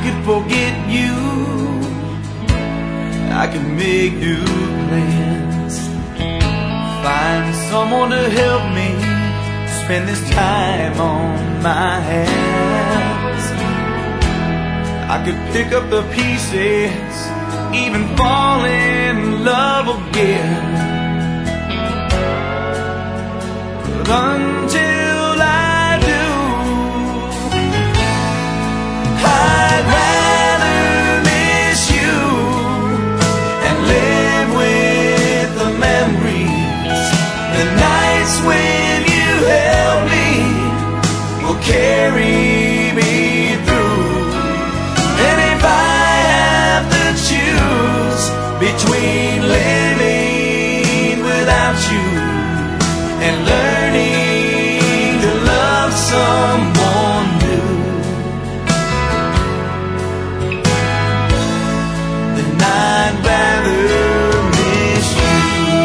could forget you, I could make new plans, find someone to help me spend this time on my hands. I could pick up the pieces, even fall in love again. But until I do, I'd rather miss you and live with the memories. The nights when you held me will carry me through. And if I have to choose between living without you and learning to love someone new, then I'd rather miss you.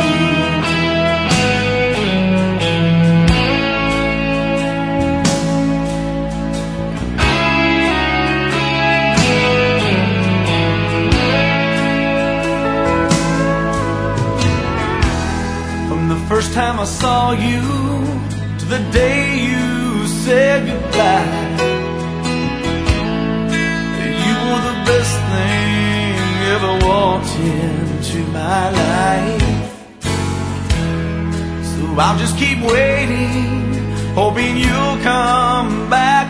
From the first time I saw you to the day you said goodbye, you were the best thing ever walked into my life. So I'll just keep waiting, hoping you'll come back.